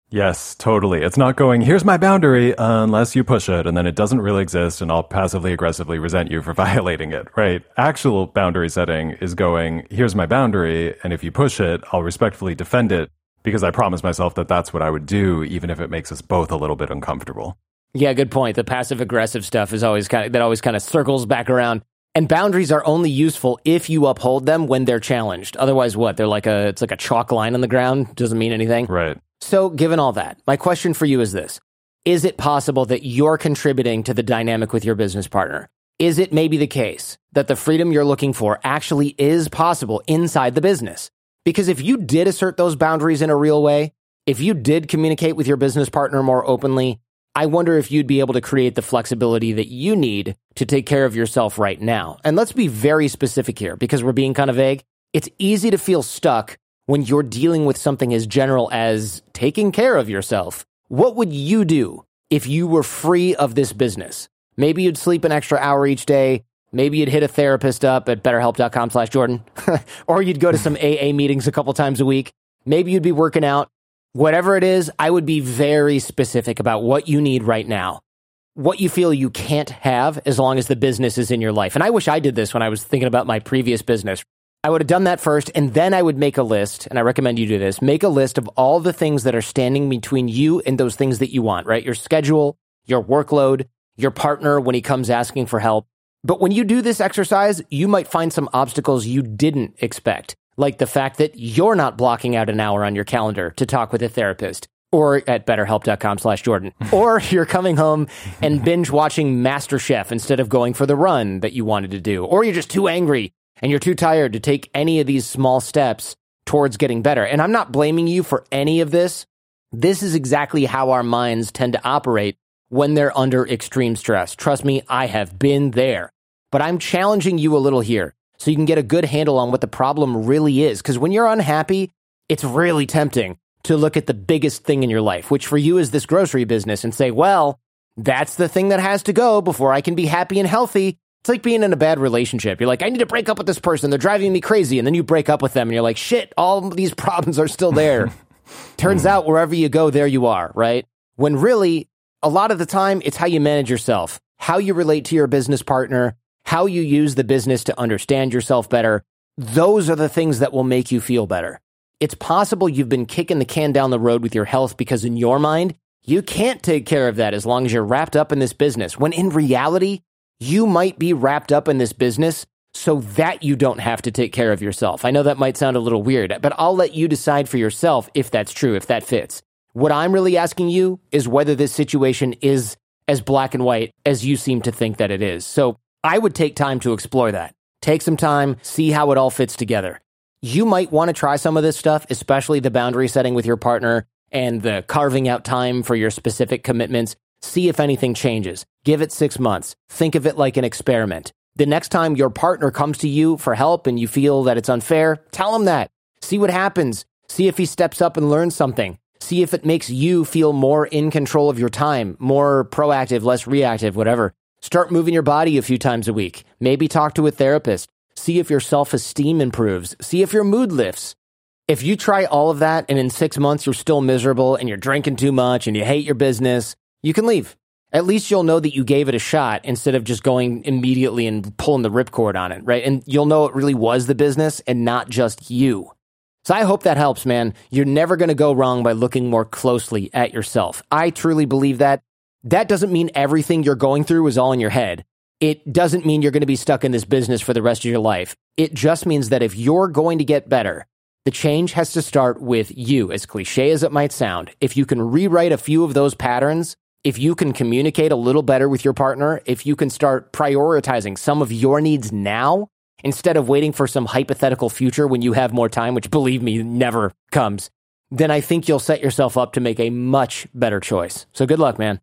Yes, totally. It's not going, here's my boundary, unless you push it, and then it doesn't really exist, and I'll passively aggressively resent you for violating it, right? Actual boundary setting is going, here's my boundary, and if you push it, I'll respectfully defend it, because I promised myself that that's what I would do, even if it makes us both a little bit uncomfortable. Yeah, good point. The passive-aggressive stuff is always kind of, that always kind of circles back around. And boundaries are only useful if you uphold them when they're challenged. Otherwise, what? They're like a, it's like a chalk line on the ground. Doesn't mean anything. Right. So given all that, my question for you is this. Is it possible that you're contributing to the dynamic with your business partner? Is it maybe the case that the freedom you're looking for actually is possible inside the business? Because if you did assert those boundaries in a real way, if you did communicate with your business partner more openly, I wonder if you'd be able to create the flexibility that you need to take care of yourself right now. And let's be very specific here because we're being kind of vague. It's easy to feel stuck when you're dealing with something as general as taking care of yourself. What would you do if you were free of this business? Maybe you'd sleep an extra hour each day. Maybe you'd hit a therapist up at betterhelp.com slash Jordan. Or you'd go to some A A meetings a couple times a week. Maybe you'd be working out. Whatever it is, I would be very specific about what you need right now. What you feel you can't have as long as the business is in your life. And I wish I did this when I was thinking about my previous business. I would have done that first, and then I would make a list, and I recommend you do this. Make a list of all the things that are standing between you and those things that you want, right? Your schedule, your workload, your partner when he comes asking for help. But when you do this exercise, you might find some obstacles you didn't expect, like the fact that you're not blocking out an hour on your calendar to talk with a therapist, or at betterhelp.com slash Jordan, or you're coming home and binge watching MasterChef instead of going for the run that you wanted to do, or you're just too angry and you're too tired to take any of these small steps towards getting better. And I'm not blaming you for any of this. This is exactly how our minds tend to operate when they're under extreme stress. Trust me, I have been there. But I'm challenging you a little here so you can get a good handle on what the problem really is. Because when you're unhappy, it's really tempting to look at the biggest thing in your life, which for you is this grocery business, and say, well, that's the thing that has to go before I can be happy and healthy. It's like being in a bad relationship. You're like, I need to break up with this person. They're driving me crazy. And then you break up with them and you're like, shit, all these problems are still there. Turns out wherever you go, there you are, right? When really, a lot of the time, it's how you manage yourself, how you relate to your business partner, how you use the business to understand yourself better. Those are the things that will make you feel better. It's possible you've been kicking the can down the road with your health because in your mind, you can't take care of that as long as you're wrapped up in this business. When in reality, you might be wrapped up in this business so that you don't have to take care of yourself. I know that might sound a little weird, but I'll let you decide for yourself if that's true, if that fits. What I'm really asking you is whether this situation is as black and white as you seem to think that it is. So I would take time to explore that. Take some time, see how it all fits together. You might want to try some of this stuff, especially the boundary setting with your partner and the carving out time for your specific commitments. See if anything changes. Give it six months. Think of it like an experiment. The next time your partner comes to you for help and you feel that it's unfair, tell him that. See what happens. See if he steps up and learns something. See if it makes you feel more in control of your time, more proactive, less reactive, whatever. Start moving your body a few times a week. Maybe talk to a therapist. See if your self-esteem improves. See if your mood lifts. If you try all of that and in six months you're still miserable and you're drinking too much and you hate your business, you can leave. At least you'll know that you gave it a shot instead of just going immediately and pulling the ripcord on it, right? And you'll know it really was the business and not just you. So I hope that helps, man. You're never going to go wrong by looking more closely at yourself. I truly believe that. That doesn't mean everything you're going through is all in your head. It doesn't mean you're going to be stuck in this business for the rest of your life. It just means that if you're going to get better, the change has to start with you, as cliche as it might sound. If you can rewrite a few of those patterns, if you can communicate a little better with your partner, if you can start prioritizing some of your needs now, instead of waiting for some hypothetical future when you have more time, which believe me, never comes, then I think you'll set yourself up to make a much better choice. So good luck, man.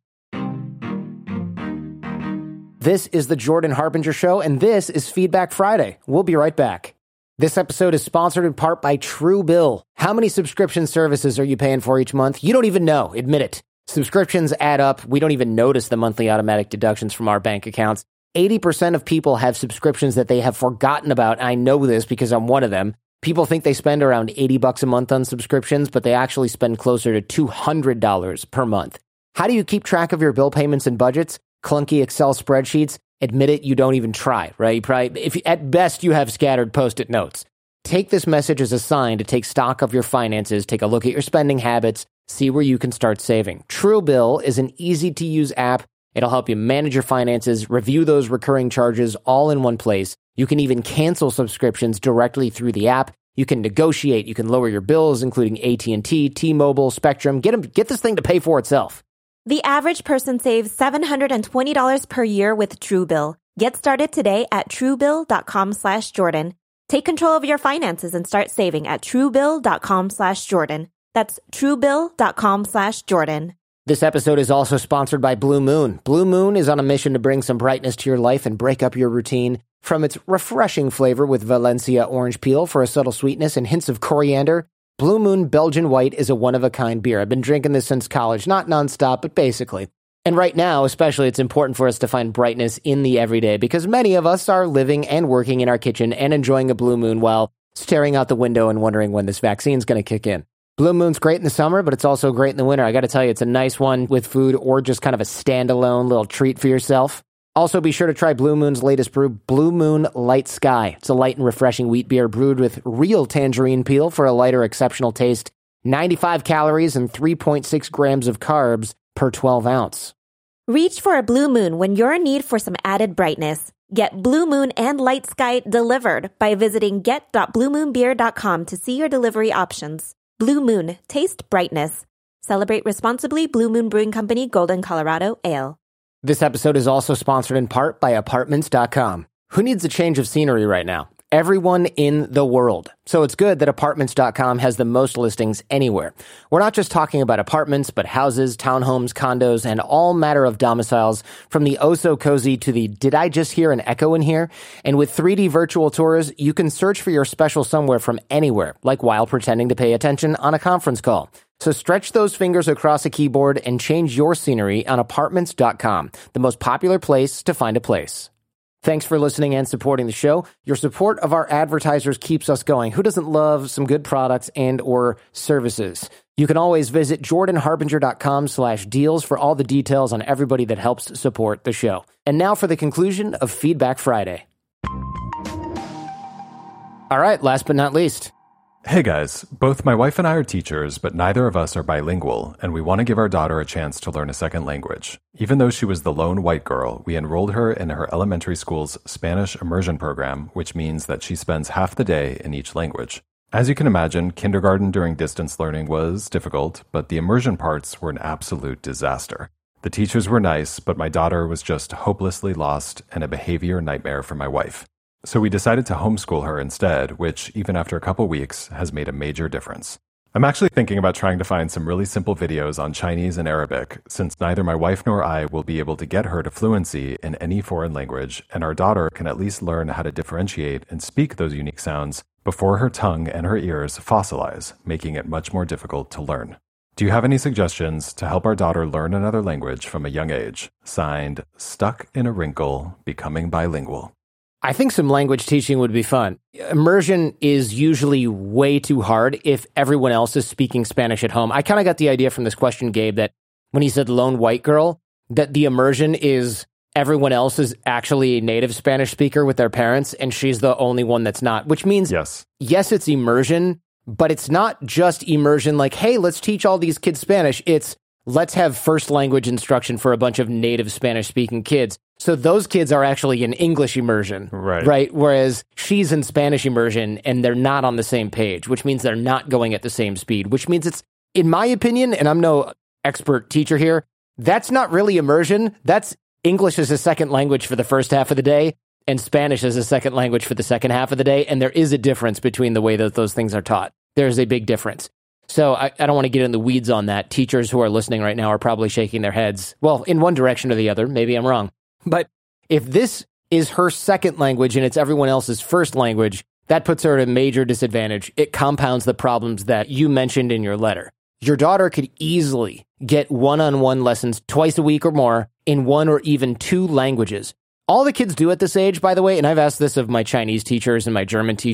This is the Jordan Harbinger Show, and this is Feedback Friday. We'll be right back. This episode is sponsored in part by Truebill. How many subscription services are you paying for each month? You don't even know. Admit it. Subscriptions add up. We don't even notice the monthly automatic deductions from our bank accounts. eighty percent of people have subscriptions that they have forgotten about. I know this because I'm one of them. People think they spend around eighty bucks a month on subscriptions, but they actually spend closer to two hundred dollars per month. How do you keep track of your bill payments and budgets? Clunky Excel spreadsheets? Admit it, you don't even try, right? You probably, if at best you have scattered post-it notes. Take this message as a sign to take stock of your finances, take a look at your spending habits, see where you can start saving. Truebill is an easy-to-use app. It'll help you manage your finances, review those recurring charges all in one place. You can even cancel subscriptions directly through the app. You can negotiate. You can lower your bills, including A T and T, T-Mobile, Spectrum. Get them, get this thing to pay for itself. The average person saves seven hundred twenty dollars per year with Truebill. Get started today at truebill.com slash Jordan. Take control of your finances and start saving at truebill.com slash Jordan. That's truebill.com slash Jordan. This episode is also sponsored by Blue Moon. Blue Moon is on a mission to bring some brightness to your life and break up your routine. From its refreshing flavor with Valencia orange peel for a subtle sweetness and hints of coriander, Blue Moon Belgian White is a one-of-a-kind beer. I've been drinking this since college, not nonstop, but basically. And right now, especially, it's important for us to find brightness in the everyday because many of us are living and working in our kitchen and enjoying a Blue Moon while staring out the window and wondering when this vaccine's going to kick in. Blue Moon's great in the summer, but it's also great in the winter. I got to tell you, it's a nice one with food or just kind of a standalone little treat for yourself. Also, be sure to try Blue Moon's latest brew, Blue Moon Light Sky. It's a light and refreshing wheat beer brewed with real tangerine peel for a lighter, exceptional taste. ninety-five calories and three point six grams of carbs per twelve ounce. Reach for a Blue Moon when you're in need for some added brightness. Get Blue Moon and Light Sky delivered by visiting get dot blue moon beer dot com to see your delivery options. Blue Moon, taste brightness. Celebrate responsibly. Blue Moon Brewing Company, Golden, Colorado, Ale. This episode is also sponsored in part by apartments dot com. Who needs a change of scenery right now? Everyone in the world. So it's good that apartments dot com has the most listings anywhere. We're not just talking about apartments, but houses, townhomes, condos, and all matter of domiciles, from the oh-so-cozy to the did I just hear an echo in here? And with three D virtual tours, you can search for your special somewhere from anywhere, like while pretending to pay attention on a conference call. So stretch those fingers across a keyboard and change your scenery on apartments dot com, the most popular place to find a place. Thanks for listening and supporting the show. Your support of our advertisers keeps us going. Who doesn't love some good products and or services? You can always visit jordan harbinger dot com slash deals for all the details on everybody that helps support the show. And now for the conclusion of Feedback Friday. All right, last but not least. Hey guys, both my wife and I are teachers, but neither of us are bilingual, and we want to give our daughter a chance to learn a second language. Even though she was the lone white girl, we enrolled her in her elementary school's Spanish immersion program, which means that she spends half the day in each language. As you can imagine, kindergarten during distance learning was difficult, but the immersion parts were an absolute disaster. The teachers were nice, but my daughter was just hopelessly lost and a behavior nightmare for my wife. So we decided to homeschool her instead, which, even after a couple weeks, has made a major difference. I'm actually thinking about trying to find some really simple videos on Chinese and Arabic, since neither my wife nor I will be able to get her to fluency in any foreign language, and our daughter can at least learn how to differentiate and speak those unique sounds before her tongue and her ears fossilize, making it much more difficult to learn. Do you have any suggestions to help our daughter learn another language from a young age? Signed, Stuck in a Wrinkle, Becoming Bilingual. I think some language teaching would be fun. Immersion is usually way too hard if everyone else is speaking Spanish at home. I kind of got the idea from this question, Gabe, that when he said lone white girl, that the immersion is everyone else is actually a native Spanish speaker with their parents, and she's the only one that's not, which means, yes, yes, it's immersion, but it's not just immersion like, hey, let's teach all these kids Spanish. It's let's have first language instruction for a bunch of native Spanish-speaking kids. So those kids are actually in English immersion, right? right? Whereas she's in Spanish immersion, and they're not on the same page, which means they're not going at the same speed, which means it's, in my opinion, and I'm no expert teacher here, that's not really immersion. That's English as a second language for the first half of the day, and Spanish as a second language for the second half of the day, and there is a difference between the way that those things are taught. There's a big difference. So I, I don't want to get in the weeds on that. Teachers who are listening right now are probably shaking their heads, well, in one direction or the other. Maybe I'm wrong. But if this is her second language and it's everyone else's first language, that puts her at a major disadvantage. It compounds the problems that you mentioned in your letter. Your daughter could easily get one-on-one lessons twice a week or more in one or even two languages. All the kids do at this age, by the way, and I've asked this of my Chinese teachers and my German teacher,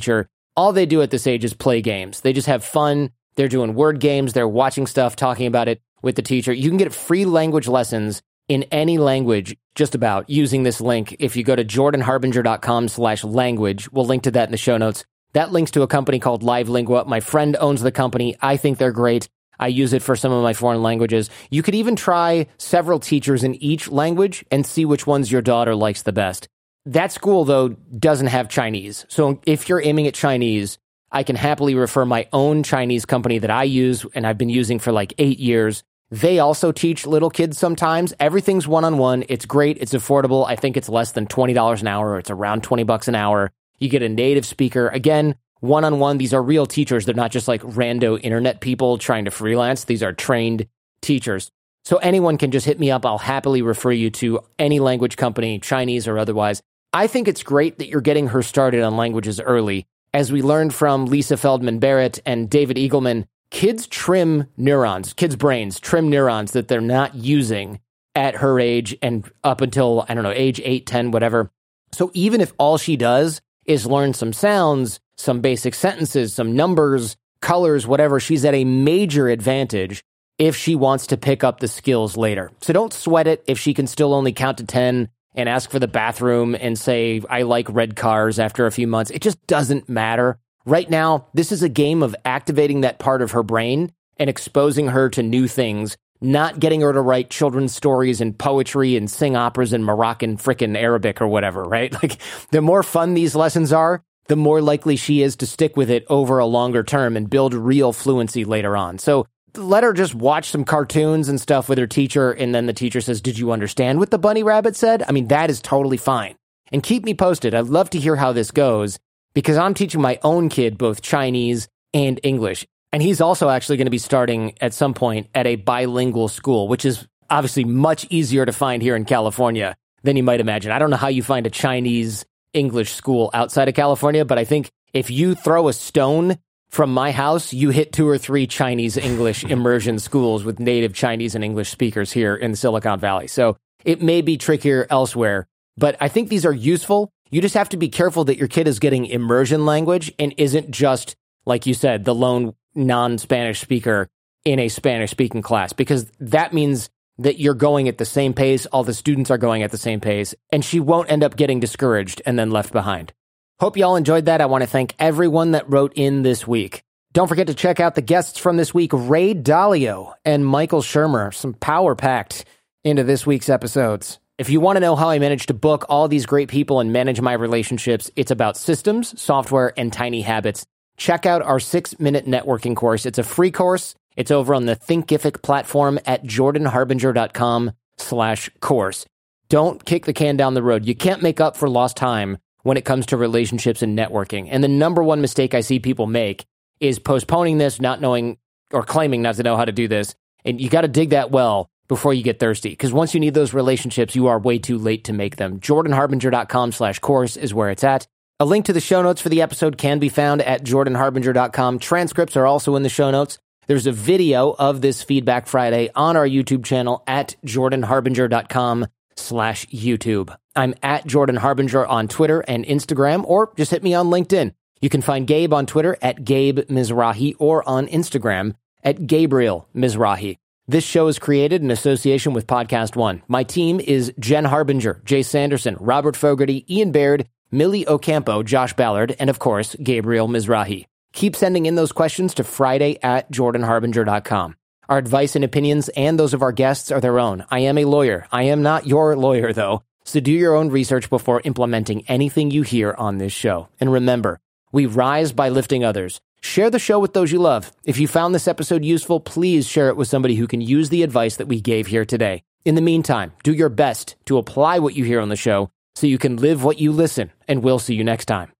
all they do at this age is play games. They just have fun. They're doing word games. They're watching stuff, talking about it with the teacher. You can get free language lessons in any language, just about, using this link. If you go to jordanharbinger.com slash language, we'll link to that in the show notes. That links to a company called LiveLingua. My friend owns the company. I think they're great. I use it for some of my foreign languages. You could even try several teachers in each language and see which ones your daughter likes the best. That school, though, doesn't have Chinese. So if you're aiming at Chinese, I can happily refer my own Chinese company that I use and I've been using for like eight years. They also teach little kids sometimes. Everything's one-on-one. It's great. It's affordable. I think it's less than twenty dollars an hour. Or it's around twenty bucks an hour. You get a native speaker. Again, one-on-one. These are real teachers. They're not just like rando internet people trying to freelance. These are trained teachers. So anyone can just hit me up. I'll happily refer you to any language company, Chinese or otherwise. I think it's great that you're getting her started on languages early. As we learned from Lisa Feldman Barrett and David Eagleman, kids trim neurons, kids' brains trim neurons that they're not using at her age and up until, I don't know, age eight, ten, whatever. So even if all she does is learn some sounds, some basic sentences, some numbers, colors, whatever, she's at a major advantage if she wants to pick up the skills later. So don't sweat it if she can still only count to ten and ask for the bathroom and say, I like red cars after a few months. It just doesn't matter. Right now, this is a game of activating that part of her brain and exposing her to new things, not getting her to write children's stories and poetry and sing operas in Moroccan frickin' Arabic or whatever, right? Like, the more fun these lessons are, the more likely she is to stick with it over a longer term and build real fluency later on. So let her just watch some cartoons and stuff with her teacher, and then the teacher says, did you understand what the bunny rabbit said? I mean, that is totally fine. And keep me posted. I'd love to hear how this goes, because I'm teaching my own kid both Chinese and English. And he's also actually going to be starting at some point at a bilingual school, which is obviously much easier to find here in California than you might imagine. I don't know how you find a Chinese English school outside of California, but I think if you throw a stone from my house, you hit two or three Chinese English immersion schools with native Chinese and English speakers here in Silicon Valley. So it may be trickier elsewhere, but I think these are useful. You just have to be careful that your kid is getting immersion language and isn't just, like you said, the lone non-Spanish speaker in a Spanish-speaking class, because that means that you're going at the same pace, all the students are going at the same pace, and she won't end up getting discouraged and then left behind. Hope y'all enjoyed that. I want to thank everyone that wrote in this week. Don't forget to check out the guests from this week, Ray Dalio and Michael Shermer. Some power packed into this week's episodes. If you want to know how I managed to book all these great people and manage my relationships, it's about systems, software, and tiny habits. Check out our six-minute networking course. It's a free course. It's over on the Thinkific platform at jordanharbinger.com slash course. Don't kick the can down the road. You can't make up for lost time when it comes to relationships and networking. And the number one mistake I see people make is postponing this, not knowing or claiming not to know how to do this. And you got to dig that well before you get thirsty. Because once you need those relationships, you are way too late to make them. jordanharbinger.com slash course is where it's at. A link to the show notes for the episode can be found at jordanharbinger dot com. Transcripts are also in the show notes. There's a video of this Feedback Friday on our YouTube channel at jordanharbinger.com slash YouTube. I'm at Jordan Harbinger on Twitter and Instagram, or just hit me on LinkedIn. You can find Gabe on Twitter at Gabe Mizrahi or on Instagram at Gabriel Mizrahi. This show is created in association with Podcast One. My team is Jen Harbinger, Jay Sanderson, Robert Fogarty, Ian Baird, Millie Ocampo, Josh Ballard, and of course, Gabriel Mizrahi. Keep sending in those questions to Friday at jordanharbinger dot com. Our advice and opinions and those of our guests are their own. I am a lawyer. I am not your lawyer, though. So do your own research before implementing anything you hear on this show. And remember, we rise by lifting others. Share the show with those you love. If you found this episode useful, please share it with somebody who can use the advice that we gave here today. In the meantime, do your best to apply what you hear on the show so you can live what you listen, and we'll see you next time.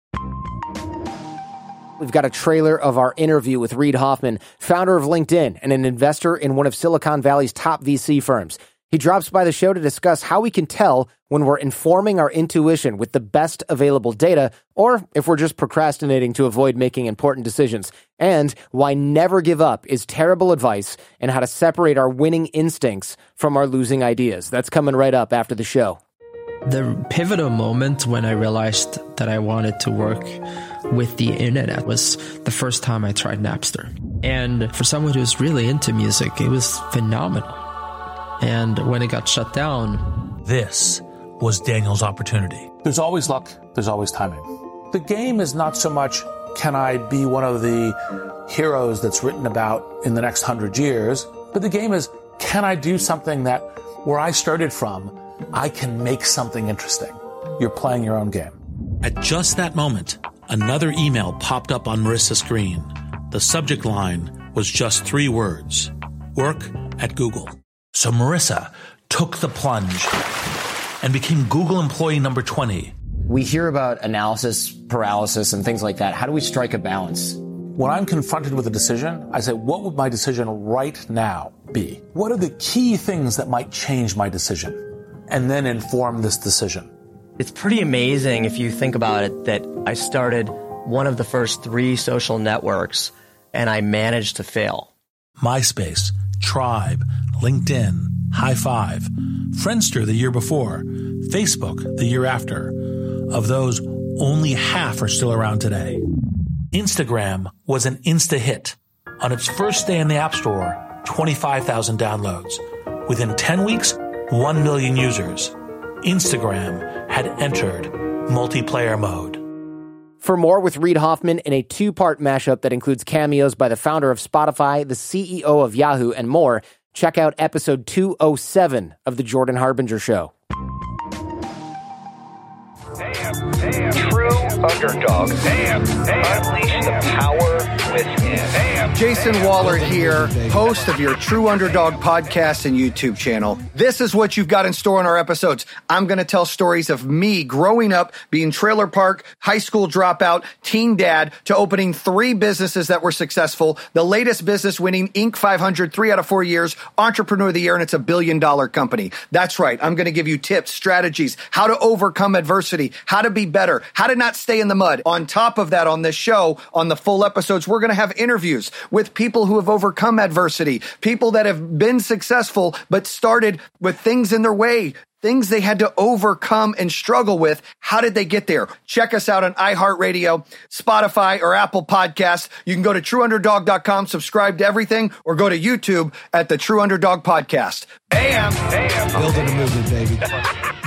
We've got a trailer of our interview with Reid Hoffman, founder of LinkedIn and an investor in one of Silicon Valley's top V C firms. He drops by the show to discuss how we can tell when we're informing our intuition with the best available data, or if we're just procrastinating to avoid making important decisions, and why never give up is terrible advice, and how to separate our winning instincts from our losing ideas. That's coming right up after the show. The pivotal moment when I realized that I wanted to work with the internet was the first time I tried Napster. And for someone who's really into music, it was phenomenal. And when it got shut down, this was Daniel's opportunity. There's always luck. There's always timing. The game is not so much, can I be one of the heroes that's written about in the next hundred years? But the game is, can I do something that where I started from, I can make something interesting. You're playing your own game. At just that moment, another email popped up on Marissa's screen. The subject line was just three words: work at Google. So Marissa took the plunge and became Google employee number twenty. We hear about analysis paralysis and things like that. How do we strike a balance? When I'm confronted with a decision, I say, what would my decision right now be? What are the key things that might change my decision and then inform this decision? It's pretty amazing if you think about it that I started one of the first three social networks and I managed to fail. MySpace, Tribe, LinkedIn, High Five, Friendster the year before, Facebook the year after. Of those, only half are still around today. Instagram was an insta-hit. On its first day in the App Store, twenty-five thousand downloads. Within ten weeks, one million users. Instagram had entered multiplayer mode. For more with Reid Hoffman in a two-part mashup that includes cameos by the founder of Spotify, the C E O of Yahoo, and more, check out episode two oh seven of The Jordan Harbinger Show. Damn, damn. True underdog. Damn, damn. Unleash the power within. Damn. Jason Waller here, host of your True Underdog podcast and YouTube channel. This is what you've got in store in our episodes. I'm going to tell stories of me growing up, being trailer park, high school dropout, teen dad, to opening three businesses that were successful. The latest business winning Inc five hundred three out of four years, Entrepreneur of the Year, and it's a billion dollar company. That's right. I'm going to give you tips, strategies, how to overcome adversity, how to be better, how to not stay in the mud. On top of that, on this show, on the full episodes, we're going to have interviews with people who have overcome adversity, people that have been successful but started with things in their way, things they had to overcome and struggle with. How did they get there? Check us out on iHeartRadio, Spotify, or Apple Podcasts. You can go to true underdog dot com, subscribe to everything, or go to YouTube at the True Underdog Podcast. Bam! Damn. Building a movement, baby.